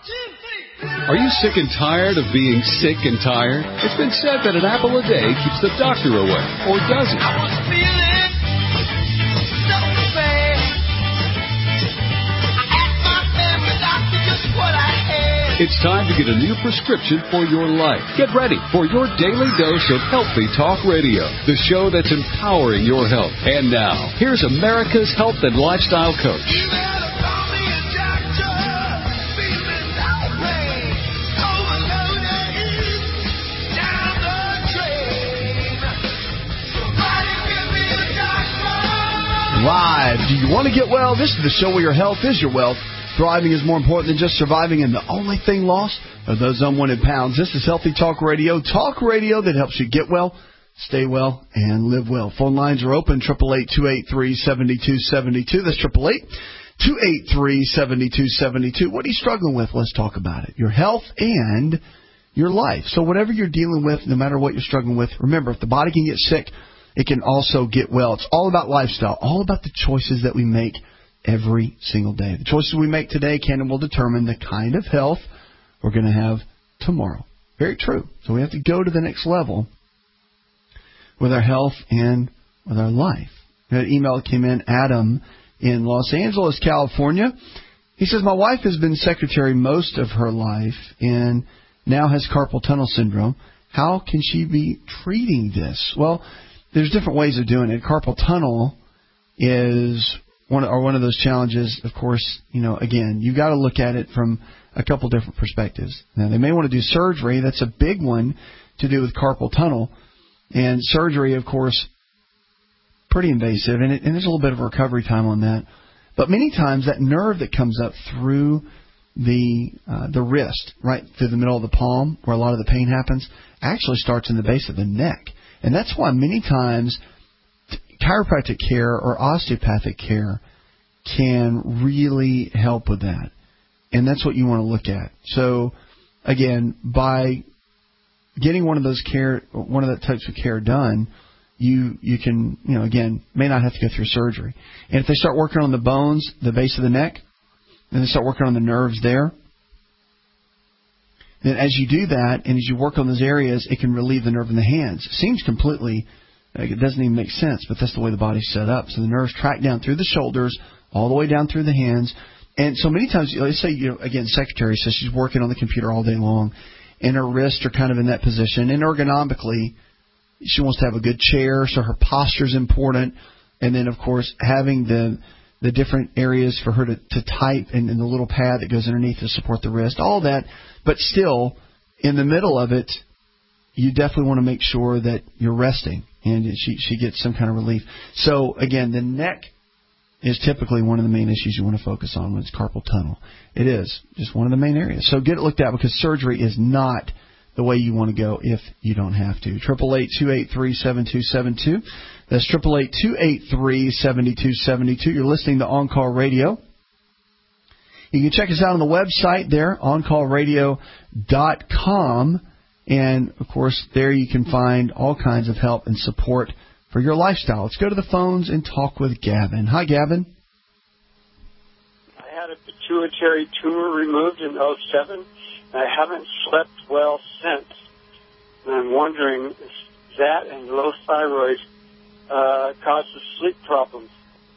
Are you sick and tired of being sick and tired? It's been said that an apple a day keeps the doctor away, or does it? I was feeling so bad. I asked my family doctor just what I had. It's time to get a new prescription for your life. Get ready for your daily dose of Healthy Talk Radio, the show that's empowering your health. And now, here's America's health and lifestyle coach. Live. Do you want to get well? This is the show where your health is your wealth. Thriving is more important than just surviving, and the only thing lost are those unwanted pounds. This is Healthy Talk Radio that helps you get well, stay well, and live well. Phone lines are open, 888-283-7272. That's 888-283-7272. What are you struggling with? Let's talk about it. Your health and your life. So whatever you're dealing with, no matter what you're struggling with, remember, if the body can get sick, it can also get well. It's all about lifestyle, all about the choices that we make every single day. The choices we make today can and will determine the kind of health we're going to have tomorrow. Very true. So we have to go to the next level with our health and with our life. We had an email that came in, Adam in Los Angeles, California. He says, my wife has been secretary most of her life and now has carpal tunnel syndrome. How can she be treating this? Well, there's different ways of doing it. Carpal tunnel is one of those challenges. Of course, again, you've got to look at it from a couple different perspectives. Now, they may want to do surgery. That's a big one to do with carpal tunnel. And surgery, of course, pretty invasive, and there's a little bit of a recovery time on that. But many times that nerve that comes up through the wrist, right through the middle of the palm, where a lot of the pain happens, actually starts in the base of the neck. And that's why many times chiropractic care or osteopathic care can really help with that. And that's what you want to look at. So, again, by getting one of that types of care done, you can, again, may not have to go through surgery. And if they start working on the bones, the base of the neck, and they start working on the nerves there, then as you do that and as you work on those areas, it can relieve the nerve in the hands. It seems completely, it doesn't even make sense, but that's the way the body's set up. So the nerves track down through the shoulders, all the way down through the hands. And so many times, let's say, again, secretary says she's working on the computer all day long, and her wrists are kind of in that position. And ergonomically, she wants to have a good chair, so her posture is important. And then, of course, having the different areas for her to type and the little pad that goes underneath to support the wrist, all that. But still, in the middle of it, you definitely want to make sure that you're resting and she gets some kind of relief. So, again, the neck is typically one of the main issues you want to focus on when it's carpal tunnel. It is just one of the main areas. So get it looked at, because surgery is not the way you want to go if you don't have to. 888-283-7272. That's 888-283-7272. You're listening to On Call Radio. You can check us out on the website there, oncallradio.com. And, of course, there you can find all kinds of help and support for your lifestyle. Let's go to the phones and talk with Gavin. Hi, Gavin. I had a pituitary tumor removed in '07. I haven't slept well since. And I'm wondering if that and low thyroid causes sleep problems.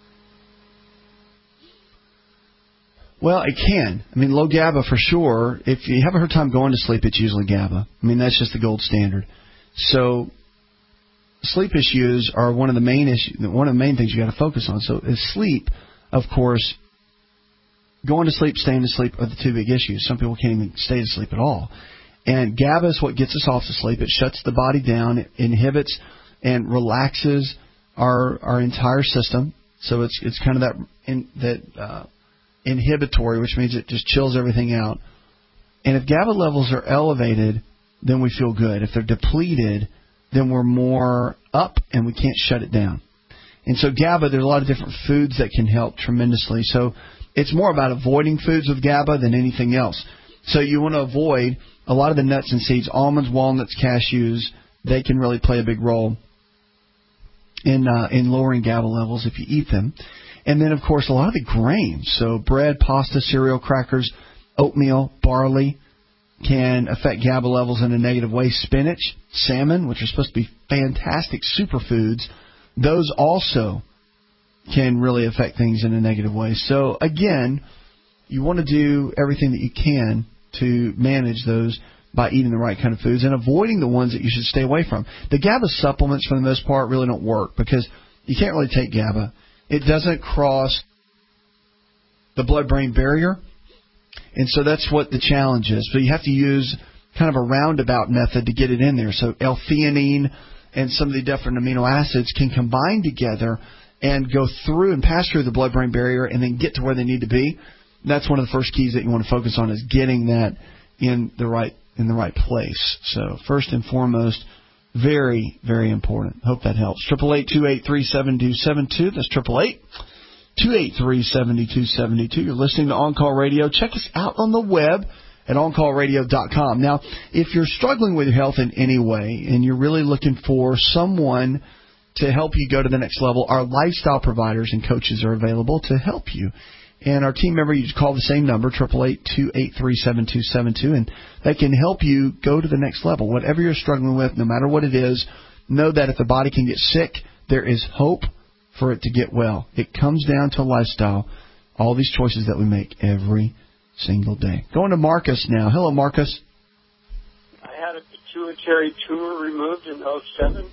Well, it can. I mean, low GABA for sure. If you have a hard time going to sleep, it's usually GABA. I mean, that's just the gold standard. So sleep issues are one of the main things you got to focus on. So is sleep, of course. Going to sleep, staying to sleep are the two big issues. Some people can't even stay to sleep at all. And GABA is what gets us off to sleep. It shuts the body down. It inhibits and relaxes our entire system. So it's kind of that inhibitory, which means it just chills everything out. And if GABA levels are elevated, then we feel good. If they're depleted, then we're more up and we can't shut it down. And so GABA, there's a lot of different foods that can help tremendously. So it's more about avoiding foods with GABA than anything else. So you want to avoid a lot of the nuts and seeds, almonds, walnuts, cashews. They can really play a big role in lowering GABA levels if you eat them. And then, of course, a lot of the grains. So bread, pasta, cereal, crackers, oatmeal, barley can affect GABA levels in a negative way. Spinach, salmon, which are supposed to be fantastic superfoods, those also can really affect things in a negative way. So, again, you want to do everything that you can to manage those by eating the right kind of foods and avoiding the ones that you should stay away from. The GABA supplements, for the most part, really don't work because you can't really take GABA. It doesn't cross the blood-brain barrier, and so that's what the challenge is. But you have to use kind of a roundabout method to get it in there. So L-theanine and some of the different amino acids can combine together and go through and pass through the blood-brain barrier and then get to where they need to be. That's one of the first keys that you want to focus on, is getting that in the right place. So first and foremost, very, very important. Hope that helps. 888-283-7272. That's 888-283-7272. You're listening to On Call Radio. Check us out on the web at OnCallRadio.com. Now, if you're struggling with your health in any way and you're really looking for someone to help you go to the next level, our lifestyle providers and coaches are available to help you. And our team member, you just call the same number, 888-283-7272, and they can help you go to the next level. Whatever you're struggling with, no matter what it is, know that if the body can get sick, there is hope for it to get well. It comes down to lifestyle, all these choices that we make every single day. Going to Marcus now. Hello, Marcus. I had a pituitary tumor removed in 2007.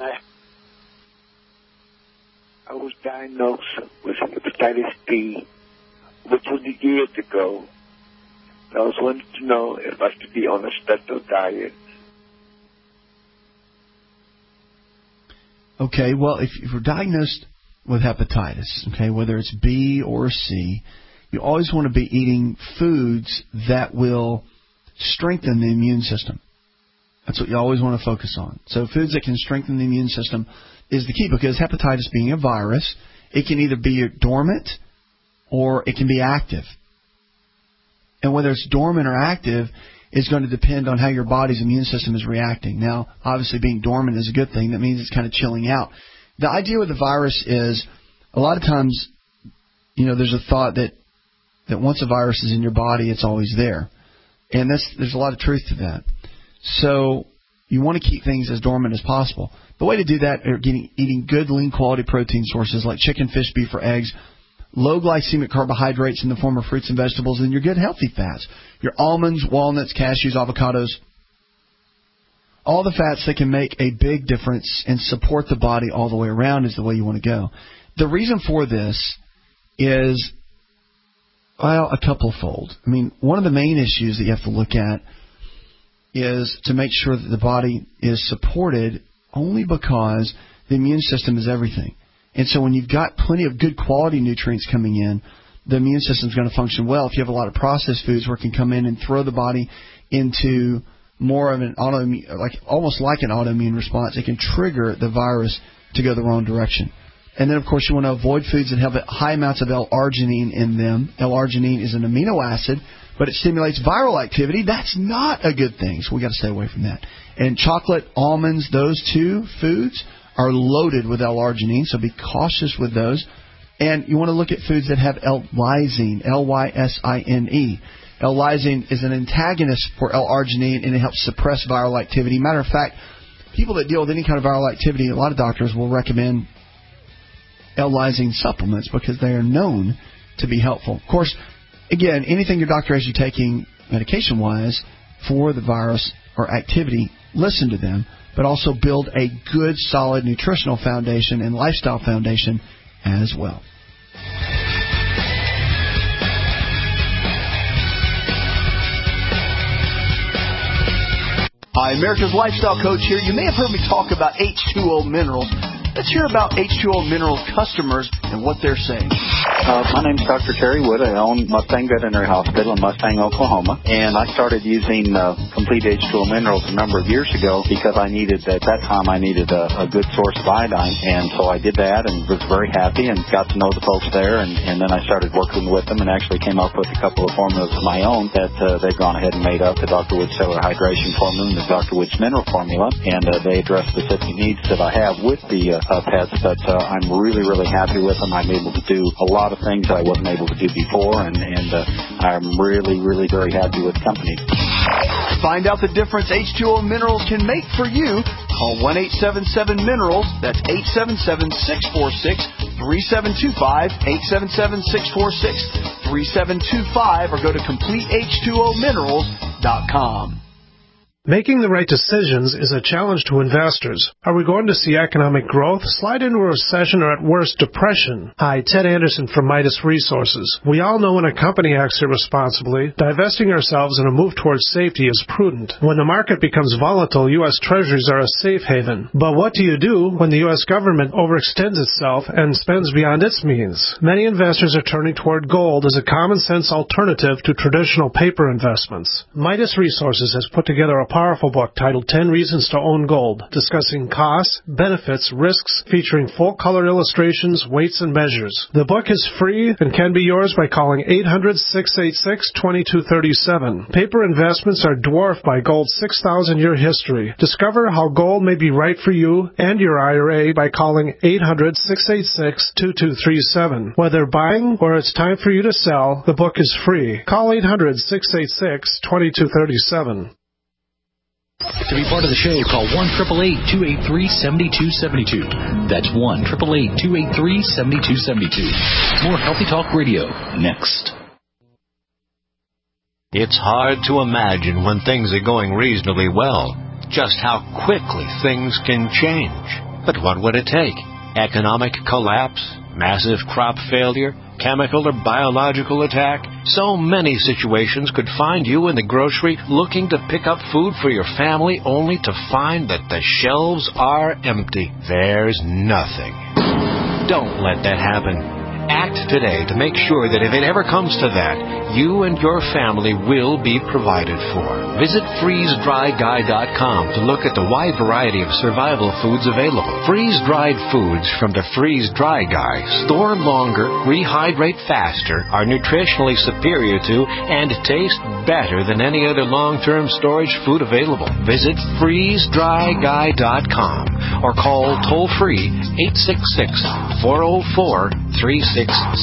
I was diagnosed with hepatitis B, which was years ago. I was wanting to know if I should be on a special diet. Okay, well, if you're diagnosed with hepatitis, okay, whether it's B or C, you always want to be eating foods that will strengthen the immune system. That's what you always want to focus on. So foods that can strengthen the immune system is the key, because hepatitis being a virus, it can either be dormant or it can be active. And whether it's dormant or active is going to depend on how your body's immune system is reacting. Now, obviously being dormant is a good thing. That means it's kind of chilling out. The idea with the virus is a lot of times, there's a thought that once a virus is in your body, it's always there. And there's a lot of truth to that. So you want to keep things as dormant as possible. The way to do that is eating good, lean, quality protein sources like chicken, fish, beef, or eggs, low glycemic carbohydrates in the form of fruits and vegetables, and your good, healthy fats. Your almonds, walnuts, cashews, avocados, all the fats that can make a big difference and support the body all the way around is the way you want to go. The reason for this is, a couple-fold. I mean, one of the main issues that you have to look at is to make sure that the body is supported only because the immune system is everything. And so when you've got plenty of good quality nutrients coming in, the immune system is going to function well. If you have a lot of processed foods where it can come in and throw the body into more of an autoimmune, almost like an autoimmune response, it can trigger the virus to go the wrong direction. And then, of course, you want to avoid foods that have high amounts of L-arginine in them. L-arginine is an amino acid, but it stimulates viral activity. That's not a good thing, so we got to stay away from that. And chocolate, almonds, those two foods are loaded with L-arginine, so be cautious with those. And you want to look at foods that have L-lysine, L-Y-S-I-N-E. L-lysine is an antagonist for L-arginine, and it helps suppress viral activity. Matter of fact, people that deal with any kind of viral activity, a lot of doctors will recommend L-lysine supplements because they are known to be helpful. Of course, again, anything your doctor has you taking medication-wise for the virus or activity, listen to them, but also build a good, solid nutritional foundation and lifestyle foundation as well. Hi, America's Lifestyle Coach here. You may have heard me talk about H2O Minerals. Let's hear about H2O Minerals customers and what they're saying. My name's Dr. Terry Wood. I own Mustang Veterinary Hospital in Mustang, Oklahoma. And I started using Complete H2O Minerals a number of years ago because at that time I needed a good source of iodine. And so I did that and was very happy and got to know the folks there. And then I started working with them and actually came up with a couple of formulas of my own that they've gone ahead and made up, the Dr. Wood Cellular Hydration Formula and the Dr. Wood's Mineral Formula. And they address specific needs that I have with the pets, but I'm really, really happy with them. I'm able to do a lot of things that I wasn't able to do before, and I'm really, really very happy with the company. Find out the difference H2O Minerals can make for you. Call 1-877-MINERALS. That's 877-646-3725, 877-646-3725, or go to CompleteH2OMinerals.com. Making the right decisions is a challenge to investors. Are we going to see economic growth, slide into a recession, or at worst, depression? Hi, Ted Anderson from Midas Resources. We all know when a company acts irresponsibly, divesting ourselves in a move towards safety is prudent. When the market becomes volatile, U.S. Treasuries are a safe haven. But what do you do when the U.S. government overextends itself and spends beyond its means? Many investors are turning toward gold as a common-sense alternative to traditional paper investments. Midas Resources has put together a powerful book titled 10 Reasons to Own Gold, discussing costs, benefits, risks, featuring full-color illustrations, weights, and measures. The book is free and can be yours by calling 800-686-2237. Paper investments are dwarfed by gold's 6,000-year history. Discover how gold may be right for you and your IRA by calling 800-686-2237. Whether buying or it's time for you to sell, the book is free. Call 800-686-2237. To be part of the show, call 1-888-283-7272. That's 1-888-283-7272. More Healthy Talk Radio next. It's hard to imagine when things are going reasonably well just how quickly things can change. But what would it take? Economic collapse? Massive crop failure? Chemical or biological attack? So many situations could find you in the grocery looking to pick up food for your family only to find that the shelves are empty. There's nothing. Don't let that happen. Act today to make sure that if it ever comes to that, you and your family will be provided for. Visit freezedryguy.com to look at the wide variety of survival foods available. Freeze-dried foods from the Freeze Dry Guy store longer, rehydrate faster, are nutritionally superior to, and taste better than any other long-term storage food available. Visit freezedryguy.com or call toll-free 866-404-3663.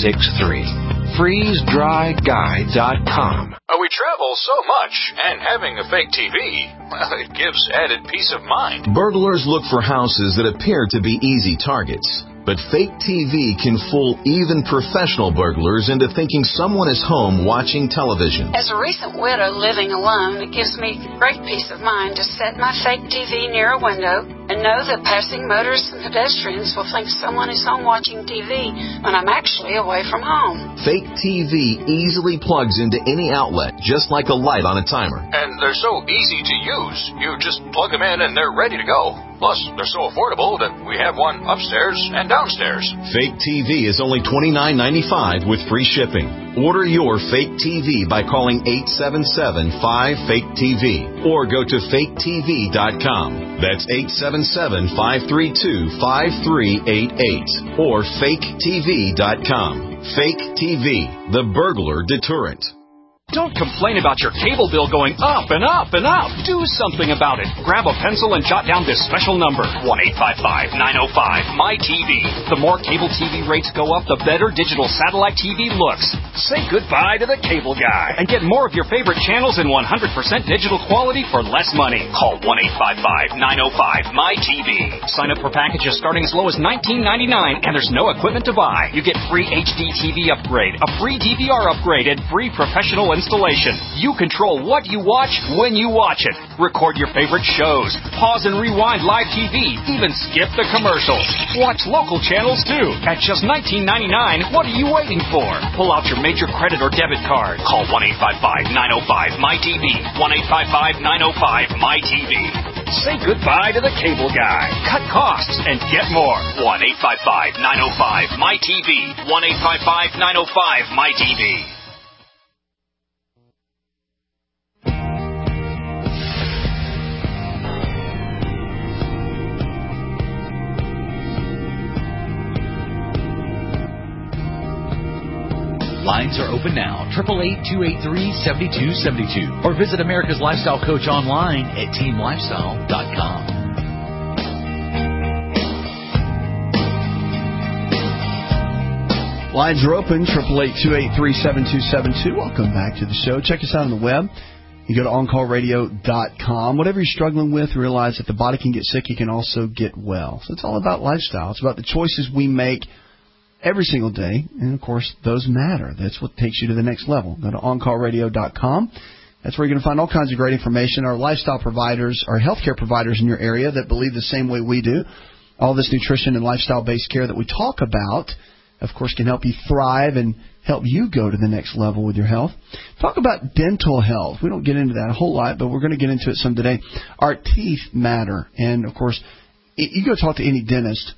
FreezeDryGuy.com. We travel so much, and having a fake TV, well, it gives added peace of mind. Burglars look for houses that appear to be easy targets. But fake TV can fool even professional burglars into thinking someone is home watching television. As a recent widow living alone, it gives me great peace of mind to set my fake TV near a window and know that passing motorists and pedestrians will think someone is home watching TV when I'm actually away from home. Fake TV easily plugs into any outlet, just like a light on a timer. And they're so easy to use. You just plug them in and they're ready to go. Plus, they're so affordable that we have one upstairs and downstairs. Fake TV is only $29.95 with free shipping. Order your fake TV by calling 877-5FAKE-TV or go to faketv.com. That's 877-532-5388 or faketv.com. Fake TV, the burglar deterrent. Don't complain about your cable bill going up and up and up. Do something about it. Grab a pencil and jot down this special number, 1-855-905-MY-TV. The more cable TV rates go up, the better digital satellite TV looks. Say goodbye to the cable guy and get more of your favorite channels in 100% digital quality for less money. Call 1-855-905-MY-TV. Sign up for packages starting as low as $19.99, and there's no equipment to buy. You get free HD TV upgrade, a free DVR upgrade, and free professional installation. You control what you watch when you watch it. Record your favorite shows. Pause and rewind live TV. Even skip the commercials. Watch local channels too. At just $19.99, what are you waiting for? Pull out your major credit or debit card. Call 1-855-905-MY-TV. 1-855-905-MY-TV. Say goodbye to the cable guy. Cut costs and get more. 1-855-905-MY-TV. 1-855-905-MY-TV. Lines are open now, 888-283-7272. Or visit America's Lifestyle Coach online at teamlifestyle.com. Lines are open, 888-283-7272. Welcome back to the show. Check us out on the web. You go to OnCallRadio.com. Whatever you're struggling with, realize that the body can get sick, you can also get well. So it's all about lifestyle. It's about the choices we make every single day. And, of course, those matter. That's what takes you to the next level. Go to OnCallRadio.com. That's where you're going to find all kinds of great information. Our lifestyle providers, our healthcare providers in your area that believe the same way we do. All this nutrition and lifestyle-based care that we talk about, of course, can help you thrive and help you go to the next level with your health. Talk about dental health. We don't get into that a whole lot, but we're going to get into it some today. Our teeth matter. And, of course, you go talk to any dentist,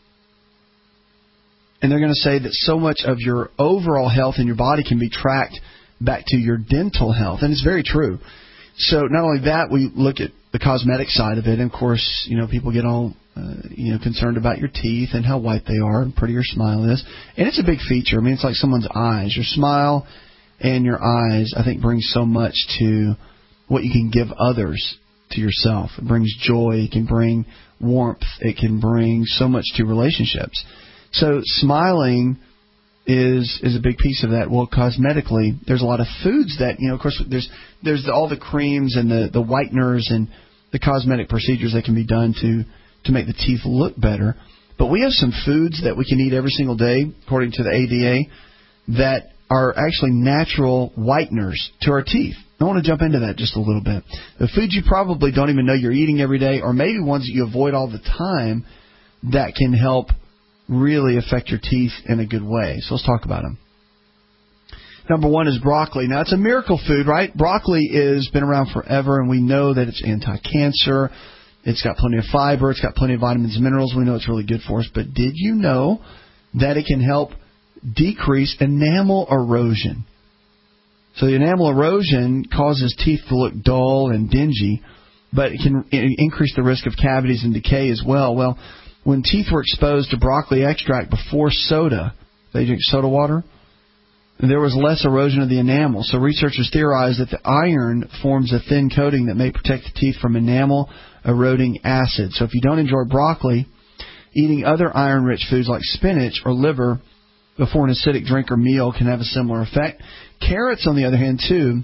and they're going to say that so much of your overall health in your body can be tracked back to your dental health. And it's very true. So not only that, we look at the cosmetic side of it. And, of course, people get all concerned about your teeth and how white they are and pretty your smile is. And it's a big feature. I mean, it's like someone's eyes. Your smile and your eyes, I think, brings so much to what you can give others to yourself. It brings joy. It can bring warmth. It can bring so much to relationships. So smiling is a big piece of that. Well, cosmetically, there's a lot of foods that, of course, there's all the creams and the whiteners and the cosmetic procedures that can be done to make the teeth look better. But we have some foods that we can eat every single day, according to the ADA, that are actually natural whiteners to our teeth. I want to jump into that just a little bit. The foods you probably don't even know you're eating every day, or maybe ones that you avoid all the time, that can help really affect your teeth in a good way. So let's talk about them. Number one is broccoli. Now, it's a miracle food, right? Broccoli has been around forever, and we know that it's anti-cancer. It's got plenty of fiber. It's got plenty of vitamins and minerals. We know it's really good for us. But did you know that it can help decrease enamel erosion? So the enamel erosion causes teeth to look dull and dingy, but it can increase the risk of cavities and decay as well. Well, when teeth were exposed to broccoli extract before soda, they drink soda water, there was less erosion of the enamel. So researchers theorized that the iron forms a thin coating that may protect the teeth from enamel eroding acid. So if you don't enjoy broccoli, eating other iron-rich foods like spinach or liver before an acidic drink or meal can have a similar effect. Carrots, on the other hand, too,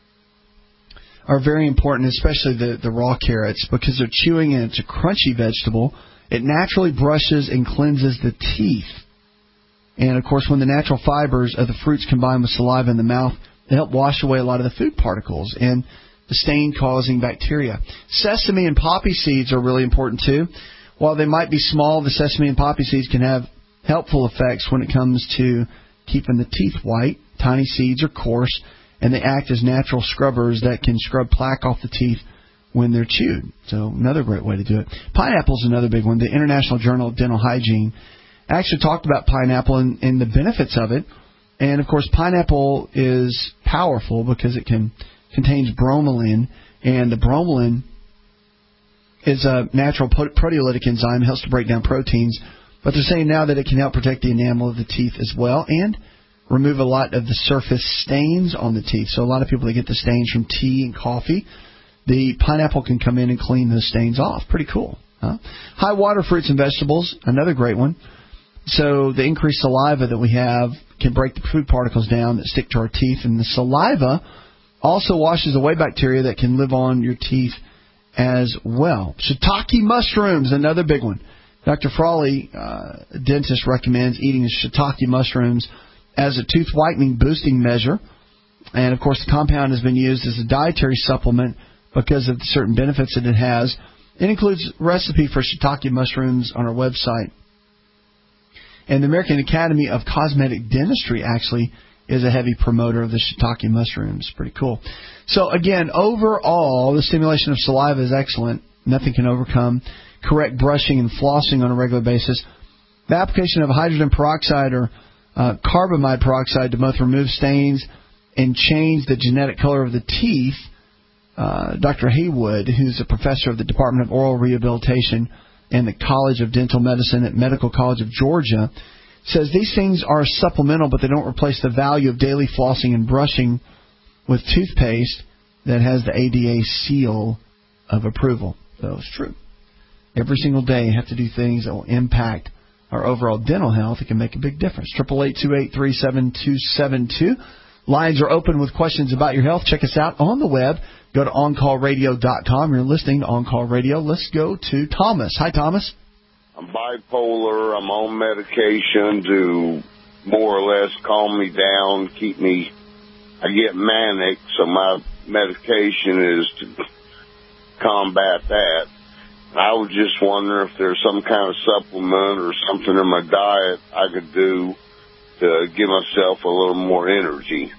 are very important, especially the raw carrots, because they're chewing and it's a crunchy vegetable. It naturally brushes and cleanses the teeth. And, of course, when the natural fibers of the fruits combine with saliva in the mouth, they help wash away a lot of the food particles and the stain-causing bacteria. Sesame and poppy seeds are really important, too. While they might be small, the sesame and poppy seeds can have helpful effects when it comes to keeping the teeth white. Tiny seeds are coarse, and they act as natural scrubbers that can scrub plaque off the teeth when they're chewed. So another great way to do it. Pineapple is another big one. The International Journal of Dental Hygiene actually talked about pineapple and the benefits of it. And, of course, pineapple is powerful because it contains bromelain, and the bromelain is a natural proteolytic enzyme, helps to break down proteins. But they're saying now that it can help protect the enamel of the teeth as well and remove a lot of the surface stains on the teeth. So a lot of people that get the stains from tea and coffee, the pineapple can come in and clean those stains off. Pretty cool. Huh? High water fruits and vegetables, another great one. So the increased saliva that we have can break the food particles down that stick to our teeth. And the saliva also washes away bacteria that can live on your teeth as well. Shiitake mushrooms, another big one. Dr. Frawley, dentist, recommends eating the shiitake mushrooms as a tooth whitening boosting measure. And, of course, the compound has been used as a dietary supplement because of the certain benefits that it has. It includes a recipe for shiitake mushrooms on our website. And the American Academy of Cosmetic Dentistry actually is a heavy promoter of the shiitake mushrooms. Pretty cool. So, again, overall, the stimulation of saliva is excellent. Nothing can overcome correct brushing and flossing on a regular basis. The application of hydrogen peroxide or carbamide peroxide to both remove stains and change the genetic color of the teeth. Dr. Haywood, who's a professor of the Department of Oral Rehabilitation and the College of Dental Medicine at Medical College of Georgia, says these things are supplemental, but they don't replace the value of daily flossing and brushing with toothpaste that has the ADA seal of approval. So it's true. Every single day you have to do things that will impact our overall dental health, it can make a big difference. 888-283-7272. Lines are open with questions about your health. Check us out on the web. Go to OnCallRadio.com. You're listening to On Call Radio. Let's go to Thomas. Hi, Thomas. I'm bipolar. I'm on medication to more or less calm me down, I get manic, so my medication is to combat that. I was just wondering if there's some kind of supplement or something in my diet I could do to give myself a little more energy.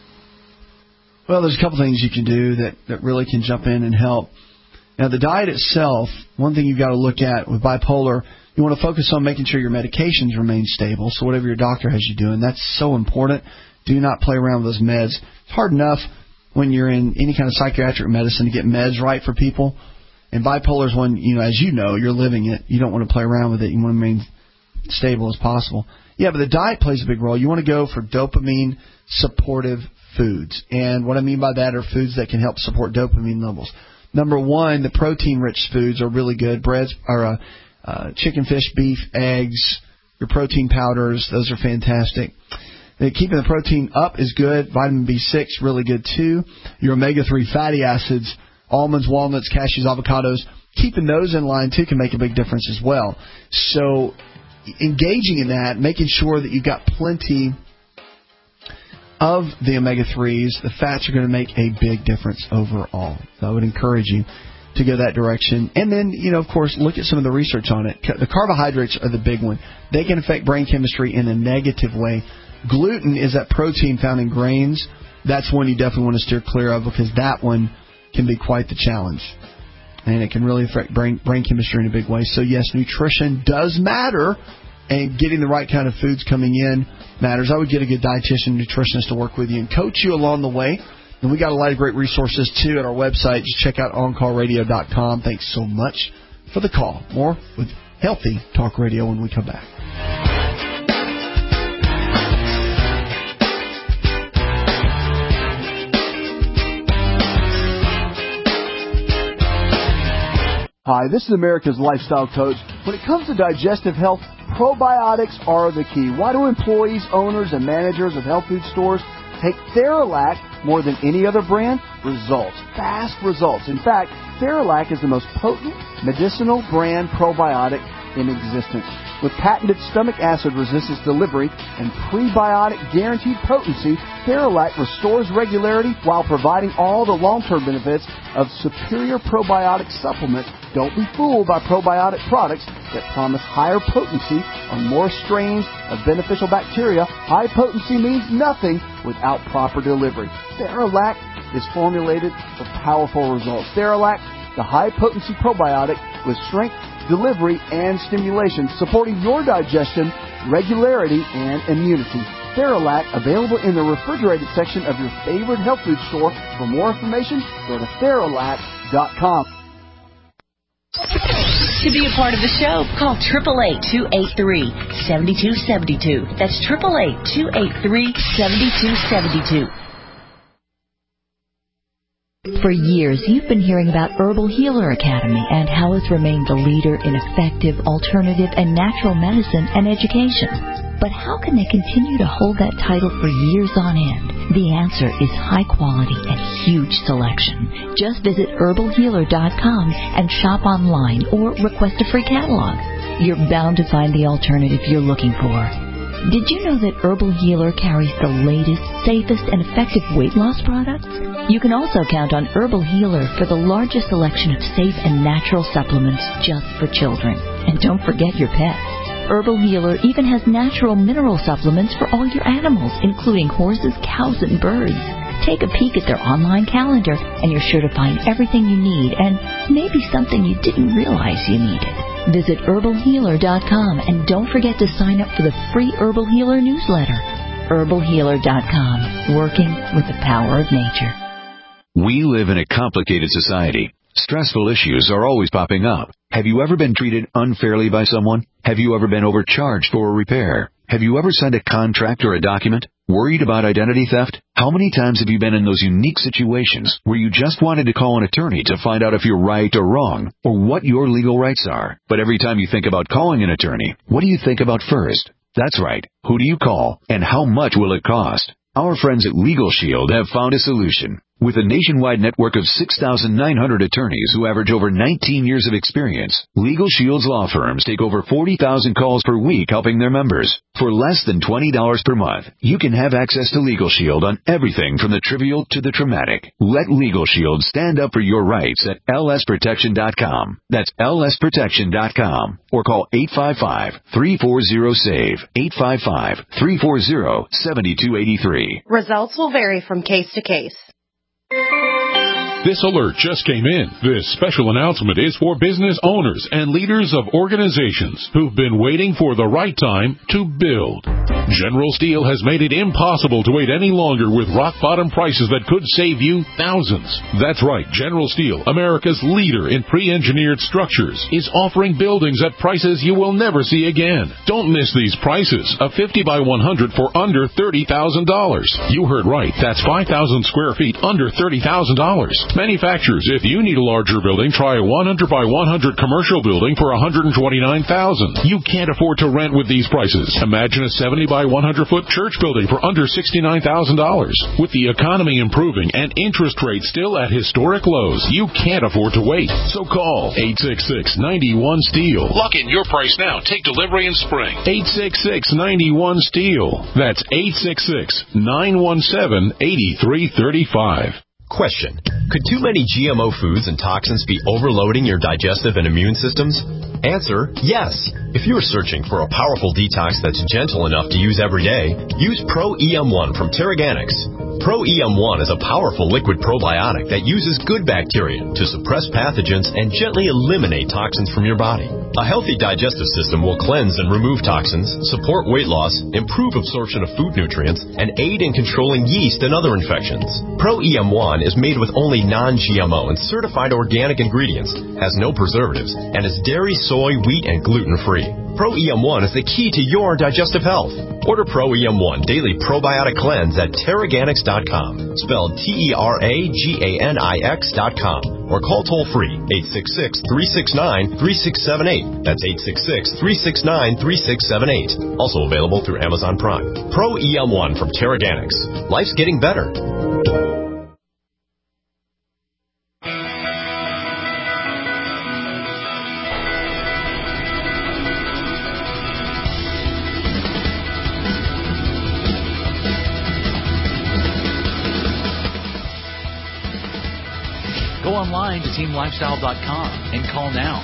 Well, there's a couple things you can do that really can jump in and help. Now, the diet itself, one thing you've got to look at with bipolar, you want to focus on making sure your medications remain stable. So whatever your doctor has you doing, that's so important. Do not play around with those meds. It's hard enough when you're in any kind of psychiatric medicine to get meds right for people. And bipolar is one, as you know, you're living it. You don't want to play around with it. You want to remain stable as possible. Yeah, but the diet plays a big role. You want to go for dopamine-supportive foods. And what I mean by that are foods that can help support dopamine levels. Number one, the protein-rich foods are really good. Breads are chicken, fish, beef, eggs, your protein powders. Those are fantastic. Keeping the protein up is good. Vitamin B6, really good too. Your omega-3 fatty acids, almonds, walnuts, cashews, avocados, keeping those in line too can make a big difference as well. So engaging in that, making sure that you've got plenty of the omega-3s, the fats are going to make a big difference overall. So I would encourage you to go that direction. And then, of course, look at some of the research on it. The carbohydrates are the big one. They can affect brain chemistry in a negative way. Gluten is that protein found in grains. That's one you definitely want to steer clear of because that one can be quite the challenge. And it can really affect brain chemistry in a big way. So, yes, nutrition does matter. And getting the right kind of foods coming in matters. I would get a good dietitian, nutritionist to work with you and coach you along the way. And we got a lot of great resources, too, at our website. Just check out OnCallRadio.com. Thanks so much for the call. More with Healthy Talk Radio when we come back. Hi, this is America's Lifestyle Coach. When it comes to digestive health, probiotics are the key. Why do employees, owners, and managers of health food stores take Theralac more than any other brand? Results. Fast results. In fact, Theralac is the most potent medicinal brand probiotic in existence. With patented stomach acid resistance delivery and prebiotic guaranteed potency, Theralac restores regularity while providing all the long-term benefits of superior probiotic supplements. Don't be fooled by probiotic products that promise higher potency on more strains of beneficial bacteria. High potency means nothing without proper delivery. Theralac is formulated for powerful results. Theralac, the high-potency probiotic with strength, delivery, and stimulation, supporting your digestion, regularity, and immunity. Theralac, available in the refrigerated section of your favorite health food store. For more information, go to Theralac.com. To be a part of the show, call 888-283-7272. That's 888-283-7272. For years, you've been hearing about Herbal Healer Academy and how it's remained the leader in effective, alternative, and natural medicine and education. But how can they continue to hold that title for years on end? The answer is high quality and huge selection. Just visit herbalhealer.com and shop online or request a free catalog. You're bound to find the alternative you're looking for. Did you know that Herbal Healer carries the latest, safest, and effective weight loss products? You can also count on Herbal Healer for the largest selection of safe and natural supplements just for children. And don't forget your pets. Herbal Healer even has natural mineral supplements for all your animals, including horses, cows, and birds. Take a peek at their online calendar, and you're sure to find everything you need and maybe something you didn't realize you needed. Visit herbalhealer.com and don't forget to sign up for the free Herbal Healer newsletter. herbalhealer.com, working with the power of nature. We live in a complicated society. Stressful issues are always popping up. Have you ever been treated unfairly by someone? Have you ever been overcharged for a repair? Have you ever signed a contract or a document? Worried about identity theft? How many times have you been in those unique situations where you just wanted to call an attorney to find out if you're right or wrong, or what your legal rights are? But every time you think about calling an attorney, what do you think about first? That's right. Who do you call, and how much will it cost? Our friends at Legal Shield have found a solution. With a nationwide network of 6,900 attorneys who average over 19 years of experience, Legal Shield's law firms take over 40,000 calls per week helping their members. For less than $20 per month, you can have access to Legal Shield on everything from the trivial to the traumatic. Let Legal Shield stand up for your rights at lsprotection.com. That's lsprotection.com. Or call 855-340-SAVE, 855-340-7283. Results will vary from case to case. This alert just came in. This special announcement is for business owners and leaders of organizations who've been waiting for the right time to build. General Steel has made it impossible to wait any longer with rock-bottom prices that could save you thousands. That's right, General Steel, America's leader in pre-engineered structures, is offering buildings at prices you will never see again. Don't miss these prices. A 50 by 100 for under $30,000. You heard right. That's 5,000 square feet under $30,000. Manufacturers, if you need a larger building, try a 100 by 100 commercial building for $129,000. You can't afford to rent with these prices. Imagine a 70 by 100 foot church building for under $69,000. With the economy improving and interest rates still at historic lows, you can't afford to wait. So call 866-91-STEEL. Lock in your price now. Take delivery in spring. 866-91-STEEL. That's 866-917-8335. Question. Could too many GMO foods and toxins be overloading your digestive and immune systems? Answer, yes. If you're searching for a powerful detox that's gentle enough to use every day, use Pro-EM1 from Terraganics. Pro-EM1 is a powerful liquid probiotic that uses good bacteria to suppress pathogens and gently eliminate toxins from your body. A healthy digestive system will cleanse and remove toxins, support weight loss, improve absorption of food nutrients, and aid in controlling yeast and other infections. Pro-EM1 is made with only non-GMO and certified organic ingredients, has no preservatives, and is dairy, soy, wheat, and gluten-free. Pro-EM1 is the key to your digestive health. Order Pro-EM1 Daily Probiotic Cleanse at Terraganics.com, spelled Terraganix.com, or call toll-free 866-369-3678. That's 866-369-3678. Also available through Amazon Prime. Pro-EM1 from Terraganics. Life's getting better. Go online to teamlifestyle.com and call now,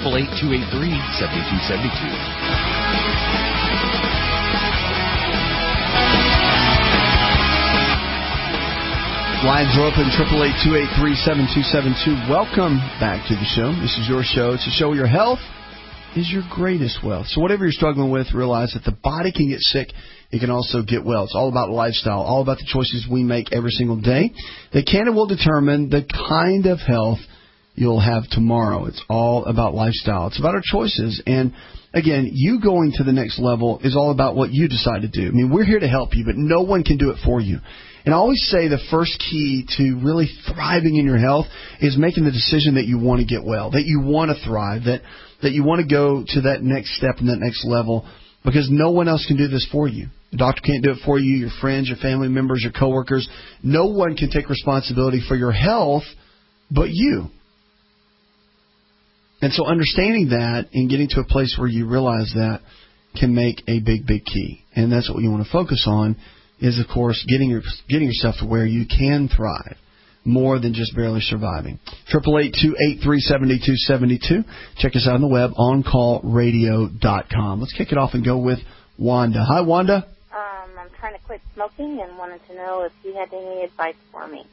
888-283-7272. Lines are open, 888-283-7272. Welcome back to the show. This is your show. It's a show where your health is your greatest wealth. So whatever you're struggling with, realize that the body can get sick. It can also get well. It's all about lifestyle, all about the choices we make every single day. They can and will determine the kind of health you'll have tomorrow. It's all about lifestyle. It's about our choices. And again, you going to the next level is all about what you decide to do. I mean, we're here to help you, but no one can do it for you. And I always say the first key to really thriving in your health is making the decision that you want to get well, that you want to thrive, that you want to go to that next step and that next level, because no one else can do this for you. The doctor can't do it for you, your friends, your family members, your coworkers. No one can take responsibility for your health but you. And so understanding that and getting to a place where you realize that can make a big, big key. And that's what you want to focus on is, of course, getting yourself to where you can thrive more than just barely surviving. 888-283-7272. Check us out on the web, OnCallRadio.com. Let's kick it off and go with Wanda. Hi, Wanda. I'm trying to quit smoking and wanted to know if you had any advice for me.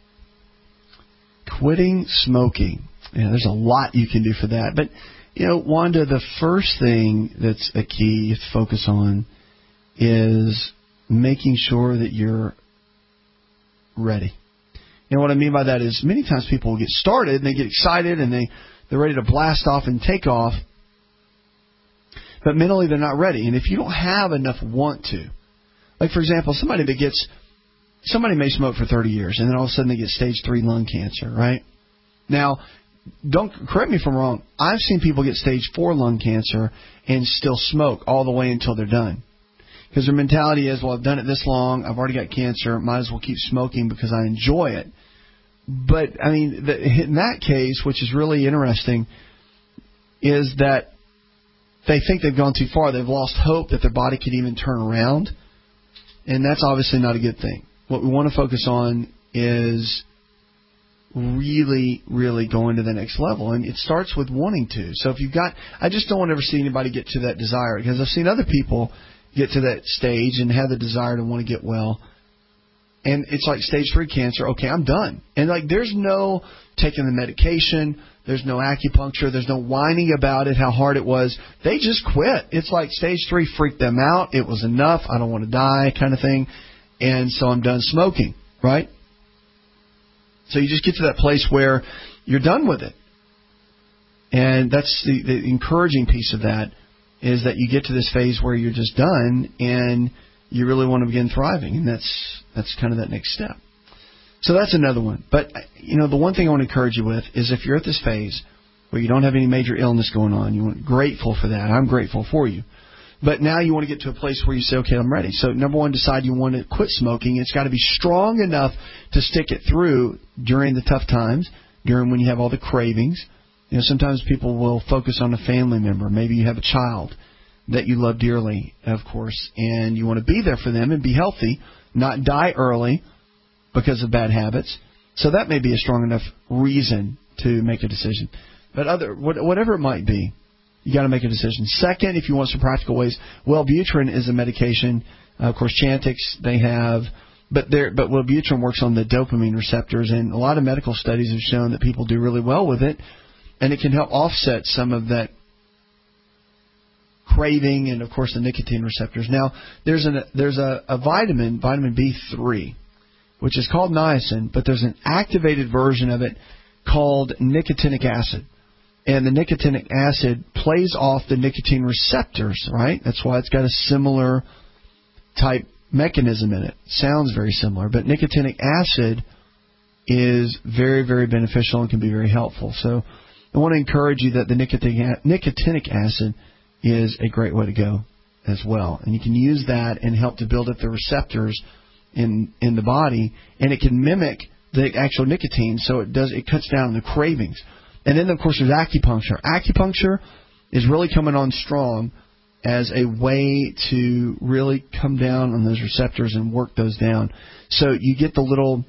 Quitting smoking. Yeah, there's a lot you can do for that. But, Wanda, the first thing that's a key to focus on is making sure that you're ready. And what I mean by that is many times people will get started and they get excited and they're ready to blast off and take off. But mentally they're not ready. And if you don't have enough want to, Like, for example, somebody may smoke for 30 years, and then all of a sudden they get stage 3 lung cancer, right? Now, don't correct me if I'm wrong. I've seen people get stage 4 lung cancer and still smoke all the way until they're done. Because their mentality is, well, I've done it this long, I've already got cancer, might as well keep smoking because I enjoy it. But, I mean, in that case, which is really interesting, is that they think they've gone too far. They've lost hope that their body could even turn around. And that's obviously not a good thing. What we want to focus on is really, really going to the next level. And it starts with wanting to. So if you've got, I just don't want to ever see anybody get to that desire, because I've seen other people get to that stage and have the desire to want to get well. And it's like stage 3 cancer. Okay, I'm done. And like, there's no taking the medication. There's no acupuncture. There's no whining about it, how hard it was. They just quit. It's like stage 3 freaked them out. It was enough. I don't want to die kind of thing. And so I'm done smoking, right? So you just get to that place where you're done with it. And that's the encouraging piece of that, is that you get to this phase where you're just done and you really want to begin thriving. And that's kind of that next step. So that's another one. But, you know, the one thing I want to encourage you with is, if you're at this phase where you don't have any major illness going on, you're grateful for that. I'm grateful for you. But now you want to get to a place where you say, okay, I'm ready. So number one, decide you want to quit smoking. It's got to be strong enough to stick it through during the tough times, during when you have all the cravings. You know, sometimes people will focus on a family member. Maybe you have a child that you love dearly, of course, and you want to be there for them and be healthy, not die early because of bad habits. So that may be a strong enough reason to make a decision. But whatever it might be, you got to make a decision. Second, if you want some practical ways, Wellbutrin is a medication. Of course, Chantix they have, but Wellbutrin works on the dopamine receptors, and a lot of medical studies have shown that people do really well with it, and it can help offset some of that craving and, of course, the nicotine receptors. Now, there's a vitamin B3, which is called niacin, but there's an activated version of it called nicotinic acid. And the nicotinic acid plays off the nicotine receptors, right? That's why it's got a similar type mechanism in it. Sounds very similar, but nicotinic acid is very, very beneficial and can be very helpful. So I want to encourage you that the nicotinic acid is a great way to go as well. And you can use that and help to build up the receptors in the body, and it can mimic the actual nicotine, so it cuts down the cravings. And then, of course, there's acupuncture. Acupuncture is really coming on strong as a way to really come down on those receptors and work those down. So you get the little,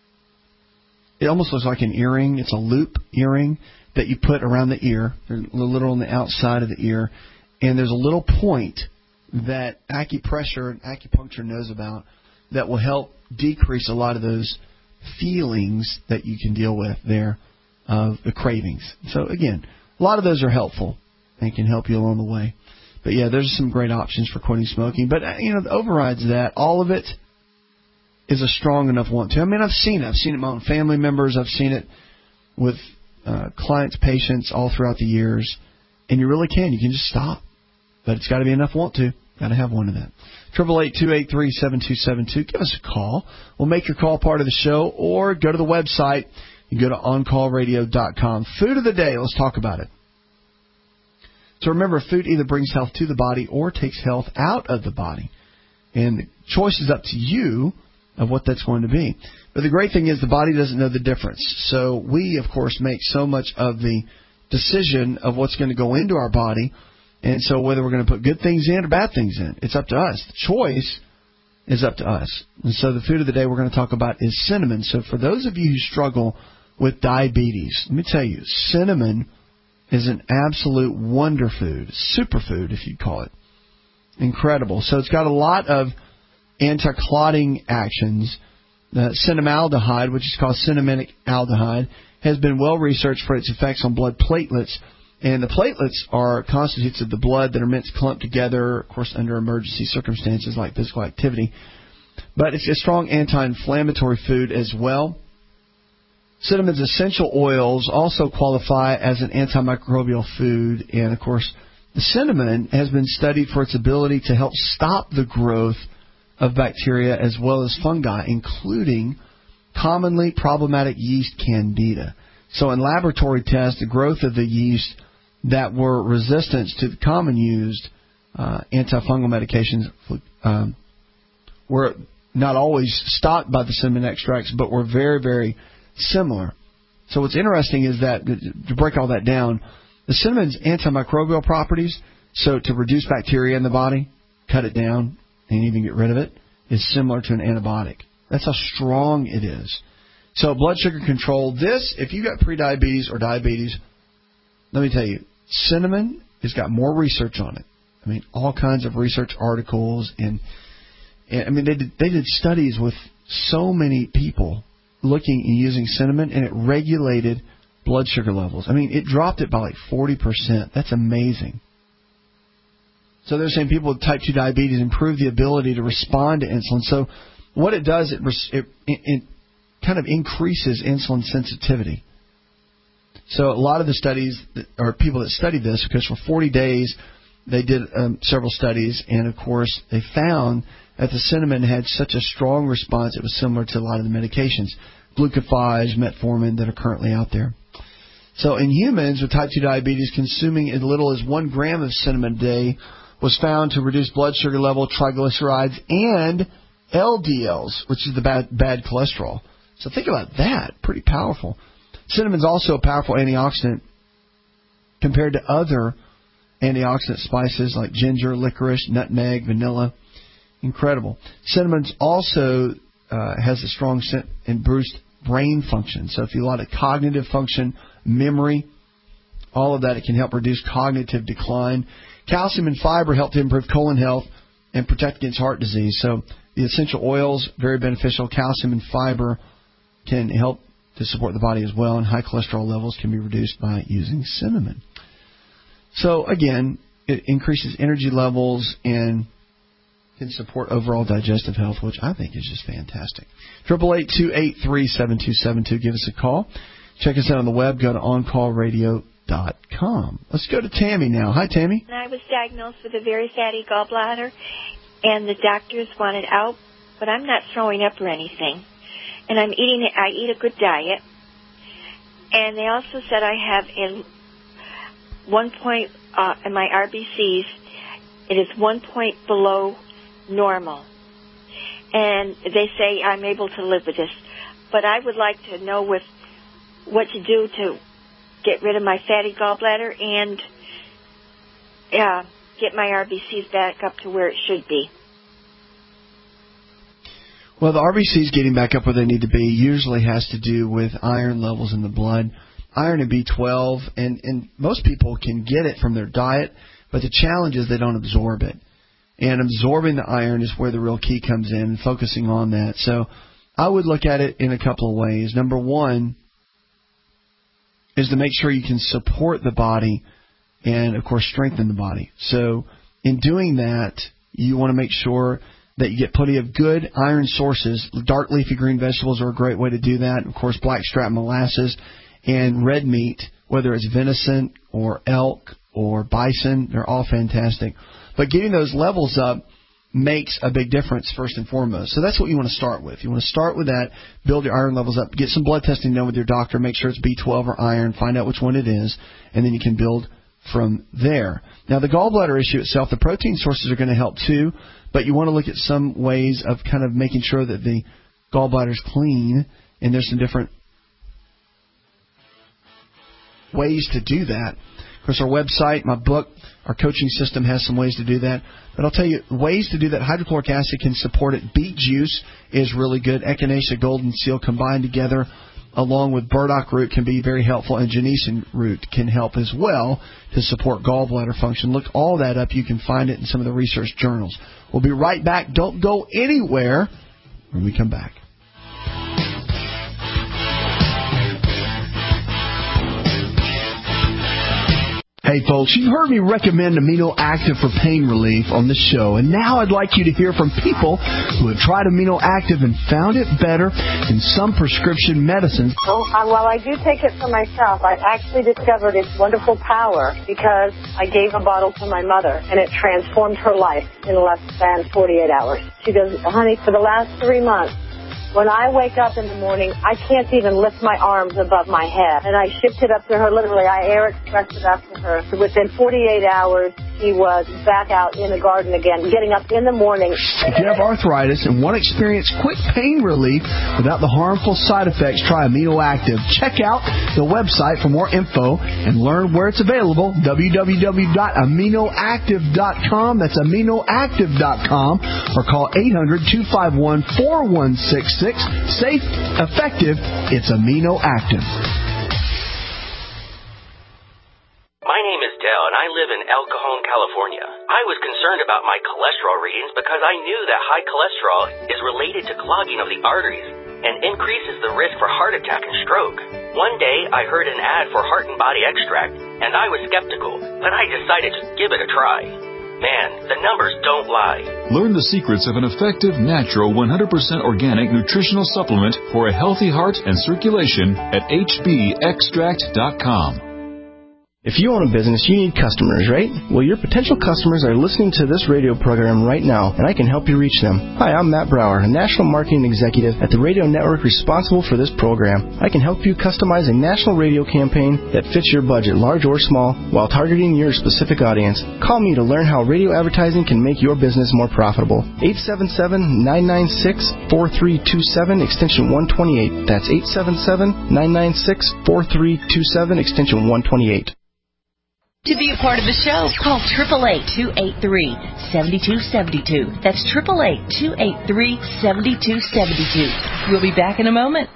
it almost looks like an earring. It's a loop earring that you put around the ear, a little on the outside of the ear. And there's a little point that acupressure and acupuncture knows about that will help decrease a lot of those feelings that you can deal with there of the cravings. So, again, a lot of those are helpful and can help you along the way. But, yeah, there's some great options for quitting smoking. But, you know, overrides that, all of it is a strong enough want to. I mean, I've seen it. I've seen it with my own family members. I've seen it with clients, patients all throughout the years. And you really can. You can just stop. But it's got to be enough want to. Got to have one of that. 888-283-7272. Give us a call. We'll make your call part of the show, or go to the website. You go to OnCallRadio.com. Food of the day. Let's talk about it. So remember, food either brings health to the body or takes health out of the body. And the choice is up to you of what that's going to be. But the great thing is the body doesn't know the difference. So we, of course, make so much of the decision of what's going to go into our body. And so whether we're going to put good things in or bad things in, it's up to us. The choice is up to us. And so the food of the day we're going to talk about is cinnamon. So for those of you who struggle with diabetes, let me tell you, cinnamon is an absolute wonder food, superfood if you'd call it. Incredible. So it's got a lot of anti-clotting actions. The cinnamaldehyde, which is called cinnamonic aldehyde, has been well researched for its effects on blood platelets. And the platelets are constitutes of the blood that are meant to clump together, of course, under emergency circumstances like physical activity. But it's a strong anti-inflammatory food as well. Cinnamon's essential oils also qualify as an antimicrobial food. And, of course, the cinnamon has been studied for its ability to help stop the growth of bacteria as well as fungi, including commonly problematic yeast candida. So in laboratory tests, the growth of the yeast that were resistant to the common used antifungal medications were not always stopped by the cinnamon extracts, but were very, very similar. So what's interesting is that, to break all that down, the cinnamon's antimicrobial properties, so to reduce bacteria in the body, cut it down, and even get rid of it, is similar to an antibiotic. That's how strong it is. So blood sugar control, this, if you got prediabetes or diabetes, let me tell you, cinnamon has got more research on it. I mean, all kinds of research articles, and I mean, they did studies with so many people looking and using cinnamon, and it regulated blood sugar levels. I mean, it dropped it by like 40%. That's amazing. So they're saying people with type 2 diabetes improve the ability to respond to insulin. So what it does, it kind of increases insulin sensitivity. So a lot of the studies, or people that studied this, because for 40 days they did several studies, and of course they found that the cinnamon had such a strong response, it was similar to a lot of the medications, glucophage, metformin, that are currently out there. So in humans with type 2 diabetes, consuming as little as 1 gram of cinnamon a day was found to reduce blood sugar level, triglycerides, and LDLs, which is the bad cholesterol. So think about that. Pretty powerful. Cinnamon's also a powerful antioxidant compared to other antioxidant spices like ginger, licorice, nutmeg, vanilla. Incredible. Cinnamon's also has a strong scent and boost brain function. So if you want a cognitive function, memory, all of that, it can help reduce cognitive decline. Calcium and fiber help to improve colon health and protect against heart disease. So the essential oils, very beneficial. Calcium and fiber can help to support the body as well, and high cholesterol levels can be reduced by using cinnamon. So again, it increases energy levels and can support overall digestive health, which I think is just fantastic. 888-283-7272. Give us a call. Check us out on the web. Go to OnCallRadio.com. Let's go to Tammy now. Hi, Tammy. I was diagnosed with a very fatty gallbladder, and the doctors want it out, but I'm not throwing up or anything. And I eat a good diet. And they also said I have in 1 point in my RBCs, it is 1 point below normal. And they say I'm able to live with this. But I would like to know what to do to get rid of my fatty gallbladder and get my RBCs back up to where it should be. Well, the RBCs getting back up where they need to be usually has to do with iron levels in the blood. Iron and B12, and most people can get it from their diet, but the challenge is they don't absorb it. And absorbing the iron is where the real key comes in, and focusing on that. So I would look at it in a couple of ways. Number one is to make sure you can support the body and, of course, strengthen the body. So in doing that, you want to make sure that you get plenty of good iron sources. Dark leafy green vegetables are a great way to do that. Of course, blackstrap molasses and red meat, whether it's venison or elk or bison, they're all fantastic. But getting those levels up makes a big difference first and foremost. So that's what you want to start with. You want to start with that, build your iron levels up, get some blood testing done with your doctor, make sure it's B12 or iron, find out which one it is, and then you can build from there. Now, the gallbladder issue itself, the protein sources are going to help too, but you want to look at some ways of kind of making sure that the gallbladder is clean, and there's some different ways to do that. Of course, our website, my book, our coaching system has some ways to do that. But I'll tell you, ways to do that. Hydrochloric acid can support it. Beet juice is really good. Echinacea golden seal combined together along with burdock root can be very helpful, and genesin root can help as well to support gallbladder function. Look all that up. You can find it in some of the research journals. We'll be right back. Don't go anywhere when we come back. Hey, Hey, folks, you've heard me recommend Amino Active for pain relief on this show, and now I'd like you to hear from people who have tried Amino Active and found it better than some prescription medicines. Well, while I do take it for myself, I actually discovered its wonderful power because I gave a bottle to my mother, and it transformed her life in less than 48 hours. She goes, honey, for the last 3 months, when I wake up in the morning, I can't even lift my arms above my head. And I shipped it up to her, literally. I air expressed it up to her. So within 48 hours, she was back out in the garden again, getting up in the morning. If you have arthritis and want to experience quick pain relief without the harmful side effects, try Amino Active. Check out the website for more info and learn where it's available, www.aminoactive.com. That's aminoactive.com, or call 800-251-4166. Safe, effective, it's Amino Active. My name is Dale, and I live in El Cajon, California. I was concerned about my cholesterol readings because I knew that high cholesterol is related to clogging of the arteries and increases the risk for heart attack and stroke. One day, I heard an ad for Heart and Body Extract, and I was skeptical, but I decided to give it a try. Man, the numbers don't lie. Learn the secrets of an effective, natural, 100% organic nutritional supplement for a healthy heart and circulation at hbextract.com. If you own a business, you need customers, right? Well, your potential customers are listening to this radio program right now, and I can help you reach them. Hi, I'm Matt Brower, a national marketing executive at the radio network responsible for this program. I can help you customize a national radio campaign that fits your budget, large or small, while targeting your specific audience. Call me to learn how radio advertising can make your business more profitable. 877-996-4327, extension 128. That's 877-996-4327, extension 128. To be a part of the show, call 888-283-7272. That's 888-283-7272. We'll be back in a moment.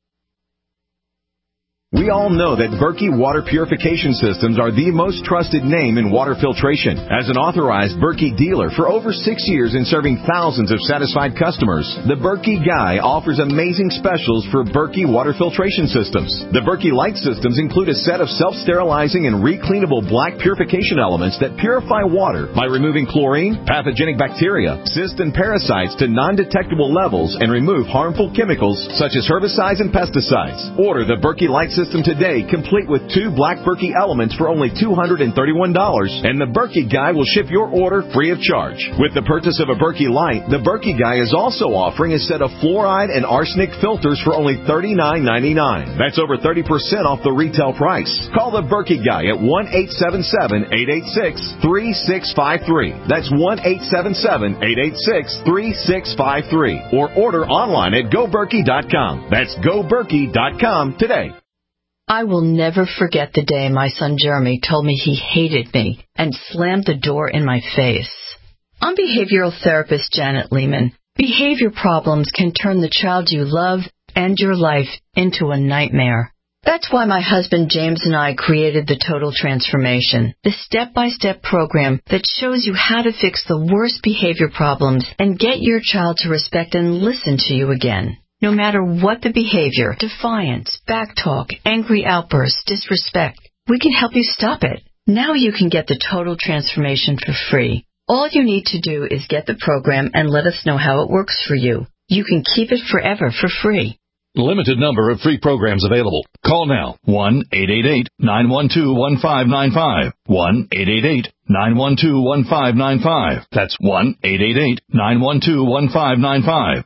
We all know that Berkey Water Purification Systems are the most trusted name in water filtration. As an authorized Berkey dealer for over 6 years and serving thousands of satisfied customers, the Berkey Guy offers amazing specials for Berkey Water Filtration Systems. The Berkey Light Systems include a set of self-sterilizing and recleanable black purification elements that purify water by removing chlorine, pathogenic bacteria, cysts, and parasites to non-detectable levels and remove harmful chemicals such as herbicides and pesticides. Order the Berkey Light System today, complete with 2 black Berkey elements for only $231, and the Berkey Guy will ship your order free of charge. With the purchase of a Berkey Light, the Berkey Guy is also offering a set of fluoride and arsenic filters for only $39.99. That's over 30% off the retail price. Call the Berkey Guy at 1-877-886-3653. That's 1-877-886-3653. Or order online at GoBerkey.com. That's GoBerkey.com today. I will never forget the day my son Jeremy told me he hated me and slammed the door in my face. I'm behavioral therapist Janet Lehman. Behavior problems can turn the child you love and your life into a nightmare. That's why my husband James and I created the Total Transformation, the step-by-step program that shows you how to fix the worst behavior problems and get your child to respect and listen to you again. No matter what the behavior, defiance, backtalk, angry outbursts, disrespect, we can help you stop it. Now you can get the Total Transformation for free. All you need to do is get the program and let us know how it works for you. You can keep it forever for free. Limited number of free programs available. Call now. 1-888-912-1595. 1-888-912-1595. That's 1-888-912-1595.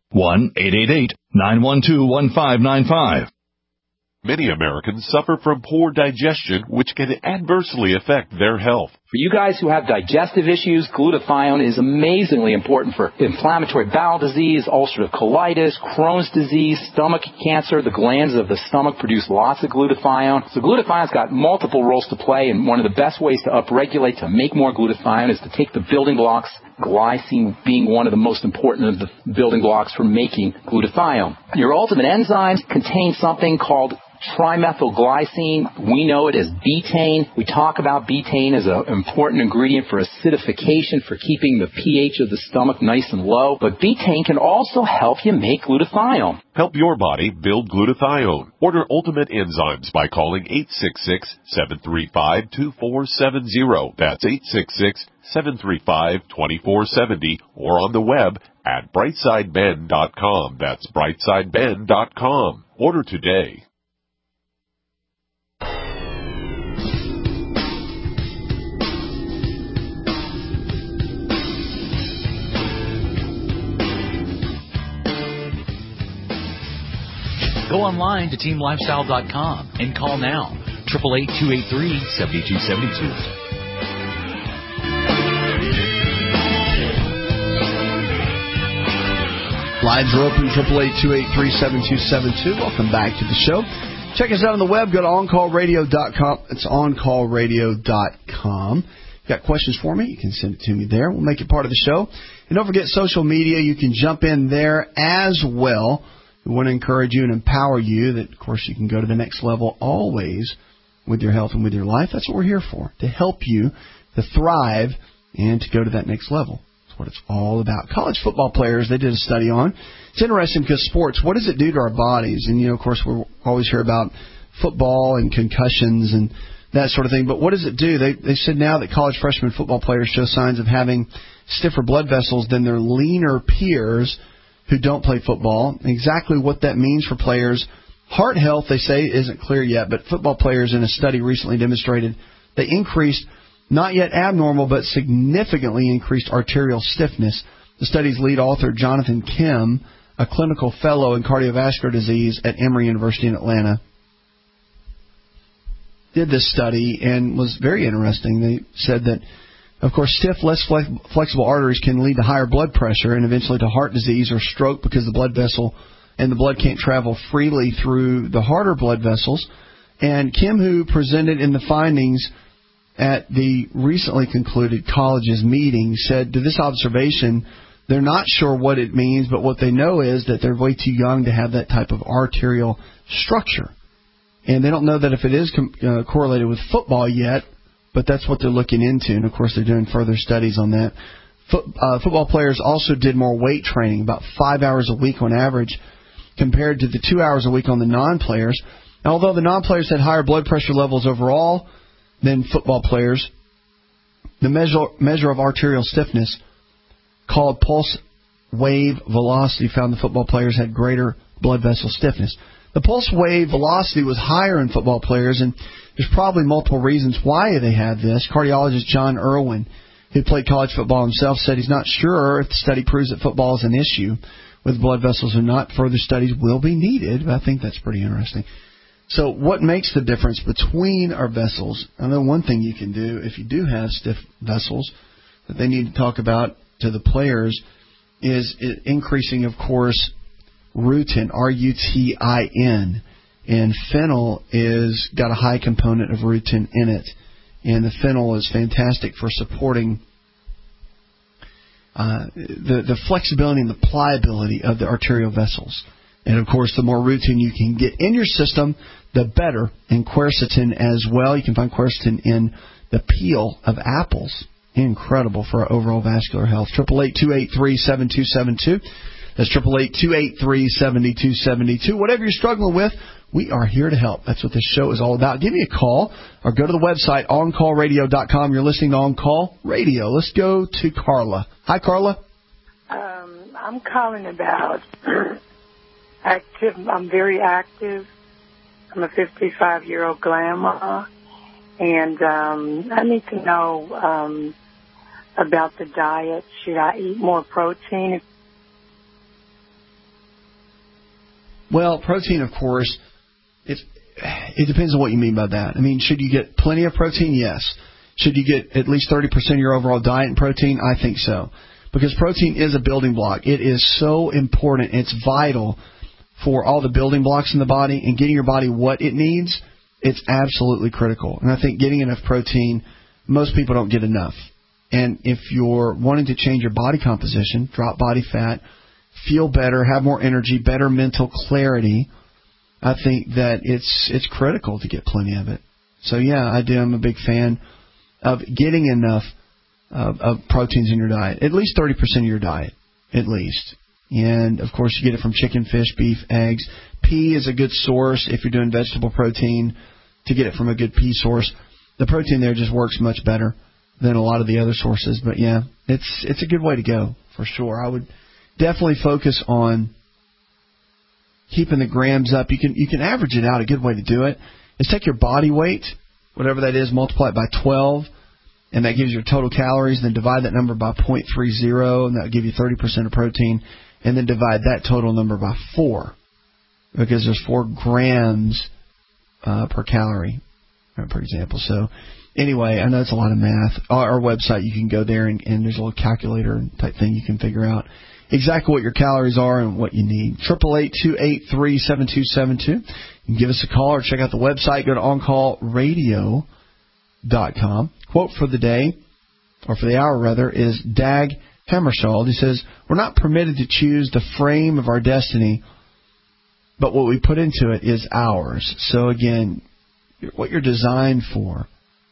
1-888-912-1595. Many Americans suffer from poor digestion, which can adversely affect their health. For you guys who have digestive issues, glutathione is amazingly important for inflammatory bowel disease, ulcerative colitis, Crohn's disease, stomach cancer. The glands of the stomach produce lots of glutathione. So glutathione's got multiple roles to play, and one of the best ways to upregulate, to make more glutathione, is to take the building blocks, glycine being one of the most important of the building blocks for making glutathione. Your ultimate enzymes contain something called trimethylglycine. We know it as betaine. We talk about betaine as an important ingredient for acidification, for keeping the pH of the stomach nice and low. But betaine can also help you make glutathione. Help your body build glutathione. Order Ultimate Enzymes by calling 866-735-2470. That's 866-735-2470 or on the web at brightsideben.com. That's brightsideben.com. Order today. Go online to teamlifestyle.com and call now. 888-283-7272. Lines are open, 888-283-7272. Welcome back to the show. Check us out on the web. Go to OnCallRadio.com. It's OnCallRadio.com. If you've got questions for me, you can send it to me there. We'll make it part of the show. And don't forget social media. You can jump in there as well. We want to encourage you and empower you that, of course, you can go to the next level always with your health and with your life. That's what we're here for, to help you to thrive and to go to that next level. That's what it's all about. College football players, they did a study on. It's interesting because sports, what does it do to our bodies? And, of course, we always hear about football and concussions and that sort of thing. But what does it do? They said now that college freshman football players show signs of having stiffer blood vessels than their leaner peers who don't play football. Exactly what that means for players. Heart health, they say, isn't clear yet, but football players in a study recently demonstrated they increased, not yet abnormal, but significantly increased arterial stiffness. The study's lead author, Jonathan Kim, a clinical fellow in cardiovascular disease at Emory University in Atlanta, did this study and was very interesting. They said that, of course, stiff, less flexible arteries can lead to higher blood pressure and eventually to heart disease or stroke because the blood vessel and the blood can't travel freely through the harder blood vessels. And Kim, who presented in the findings at the recently concluded college's meeting, said to this observation, they're not sure what it means, but what they know is that they're way too young to have that type of arterial structure. And they don't know that if it is correlated with football yet, but that's what they're looking into, and, of course, they're doing further studies on that. Football players also did more weight training, about 5 hours a week on average, compared to the 2 hours a week on the non-players. And although the non-players had higher blood pressure levels overall than football players, the measure of arterial stiffness, called pulse wave velocity, found the football players had greater blood vessel stiffness. The pulse wave velocity was higher in football players, and there's probably multiple reasons why they had this. Cardiologist John Irwin, who played college football himself, said he's not sure if the study proves that football is an issue with blood vessels or not. Further studies will be needed, but I think that's pretty interesting. So what makes the difference between our vessels? I know one thing you can do if you do have stiff vessels that they need to talk about to the players is increasing, of course, rutin, R-U-T-I-N. And fennel is got a high component of rutin in it. And the fennel is fantastic for supporting the flexibility and the pliability of the arterial vessels. And, of course, the more rutin you can get in your system, the better. And quercetin as well. You can find quercetin in the peel of apples. Incredible for our overall vascular health. 888-283-7272. That's 888-283-7272. Whatever you're struggling with, we are here to help. That's what this show is all about. Give me a call or go to the website, OnCallRadio.com. You're listening to On Call Radio. Let's go to Carla. Hi, Carla. I'm calling about active. I'm very active. I'm a 55-year-old grandma, and I need to know about the diet. Should I eat more protein? Well, protein, of course, it depends on what you mean by that. I mean, should you get plenty of protein? Yes. Should you get at least 30% of your overall diet in protein? I think so. Because protein is a building block. It is so important. It's vital for all the building blocks in the body, and getting your body what it needs, it's absolutely critical. And I think getting enough protein, most people don't get enough. And if you're wanting to change your body composition, drop body fat, feel better, have more energy, better mental clarity, I think that it's critical to get plenty of it. So, yeah, I do. I'm a big fan of getting enough of proteins in your diet, at least 30% of your diet, at least. And, of course, you get it from chicken, fish, beef, eggs. Pea is a good source if you're doing vegetable protein to get it from a good pea source. The protein there just works much better than a lot of the other sources. But, yeah, it's a good way to go for sure. I would definitely focus on keeping the grams up. You can average it out. A good way to do it is take your body weight, whatever that is, multiply it by 12, and that gives you your total calories. Then divide that number by 0.30, and that will give you 30% of protein. And then divide that total number by 4, because there's 4 grams per calorie, for example. So anyway, I know it's a lot of math. Our website, you can go there, and there's a little calculator type thing. You can figure out exactly what your calories are and what you need. 888-283-7272. You can give us a call or check out the website. Go to OnCallRadio.com. Quote for the day, or for the hour rather, is Dag Hammarskjöld. He says, "We're not permitted to choose the frame of our destiny, but what we put into it is ours." So again, what you're designed for,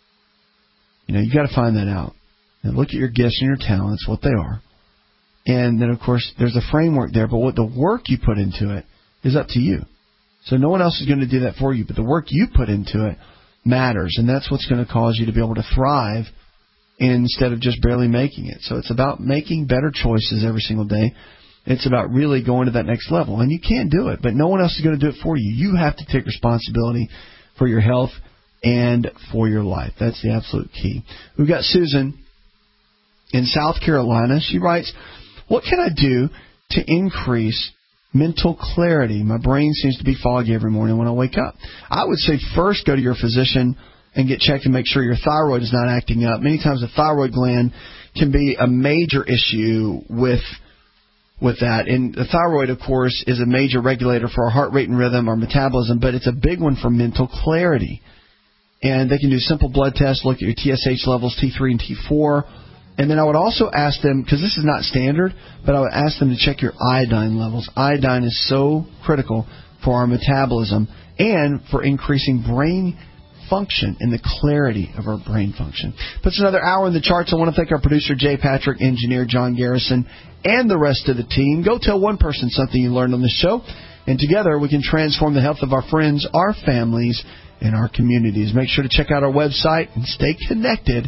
you got to find that out. And look at your gifts and your talents, what they are. And then, of course, there's a framework there, but what the work you put into it is up to you. So no one else is going to do that for you, but the work you put into it matters, and that's what's going to cause you to be able to thrive instead of just barely making it. So it's about making better choices every single day. It's about really going to that next level, and you can do it, but no one else is going to do it for you. You have to take responsibility for your health and for your life. That's the absolute key. We've got Susan in South Carolina. She writes, "What can I do to increase mental clarity? My brain seems to be foggy every morning when I wake up." I would say first go to your physician and get checked and make sure your thyroid is not acting up. Many times the thyroid gland can be a major issue with that. And the thyroid, of course, is a major regulator for our heart rate and rhythm, our metabolism, but it's a big one for mental clarity. And they can do simple blood tests, look at your TSH levels, T3 and T4. And then I would also ask them, because this is not standard, but I would ask them to check your iodine levels. Iodine is so critical for our metabolism and for increasing brain function and the clarity of our brain function. Puts another hour in the charts. I want to thank our producer, Jay Patrick, engineer John Garrison, and the rest of the team. Go tell one person something you learned on this show, and together we can transform the health of our friends, our families, and our communities. Make sure to check out our website and stay connected.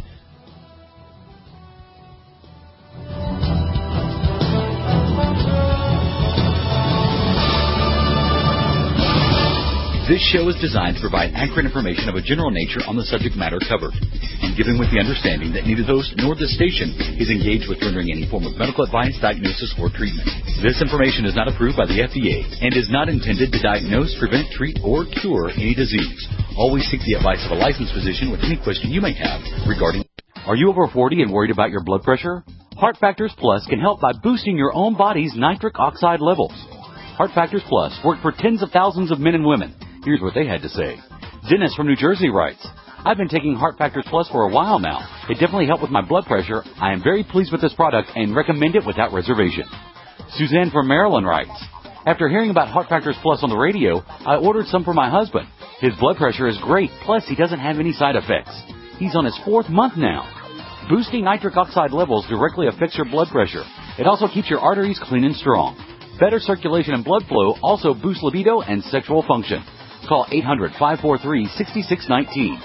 This show is designed to provide accurate information of a general nature on the subject matter covered, and given with the understanding that neither the host nor the station is engaged with rendering any form of medical advice, diagnosis, or treatment. This information is not approved by the FDA and is not intended to diagnose, prevent, treat, or cure any disease. Always seek the advice of a licensed physician with any question you may have regarding. Are you over 40 and worried about your blood pressure? Heart Factors Plus can help by boosting your own body's nitric oxide levels. Heart Factors Plus work for tens of thousands of men and women. Here's what they had to say. Dennis from New Jersey writes, "I've been taking Heart Factors Plus for a while now. It definitely helped with my blood pressure. I am very pleased with this product and recommend it without reservation." Suzanne from Maryland writes, "After hearing about Heart Factors Plus on the radio, I ordered some for my husband. His blood pressure is great, plus he doesn't have any side effects. He's on his 4th month now. Boosting nitric oxide levels directly affects your blood pressure. It also keeps your arteries clean and strong. Better circulation and blood flow also boosts libido and sexual function. Call 800-543-6619,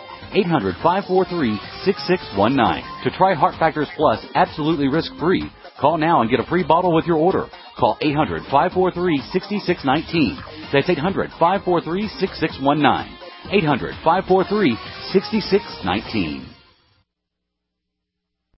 800-543-6619 to try Heart Factors Plus absolutely risk-free. Call now and get a free bottle with your order. Call 800-543-6619. That's 800-543-6619, 800-543-6619.